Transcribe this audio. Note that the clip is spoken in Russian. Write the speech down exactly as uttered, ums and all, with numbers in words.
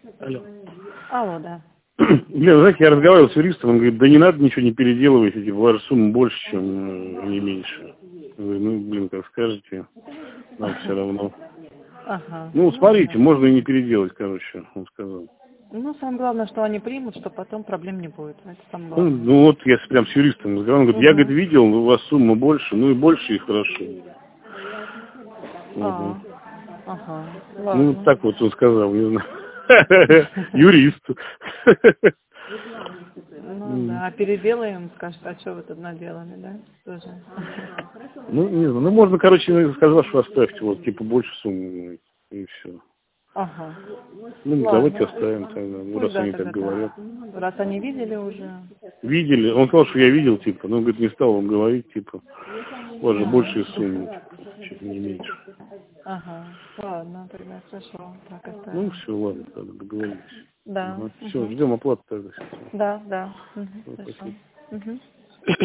Алло. Алло, да. Лена, знаете, я разговаривал с юристом, он говорит, да не надо ничего не переделывать, эти ваша сумма больше, чем э, не меньше. Я говорю, ну, блин, как скажете, нам Ага. все равно. Ага. Ну, смотрите, можно и не переделать, короче, он сказал. Ну, самое главное, что они примут, что потом проблем не будет. Это самое Ну, главное. ну вот я прям с юристом разговаривал, он говорит, я, говорит, Угу. видел, у вас сумма больше, ну и больше, и хорошо. Угу. А, ага, Ну, ладно. так вот он сказал, не знаю. Юрист. Ну да, а переделаем, скажет, а что вы тут наделали, да? Тоже. Ну, не знаю, ну можно, короче, сказал, что оставьте, вот, типа, больше суммы, и все. Ага. Ну, давайте Ладно. оставим тогда, ну, раз Пусть да, они так тогда говорят. так. Раз они видели уже. Видели, он сказал, что я видел, типа, но, говорит, не стал вам говорить, типа, у вас же Ага. большие суммы, типа, чуть не меньше. Ага. Ладно, тогда хорошо. Так Ну, оставим. все, ладно, тогда договорились. Да. Ага. Все, Угу. ждем оплаты тогда. Да, да. Угу. Все, Хорошо. спасибо. Угу.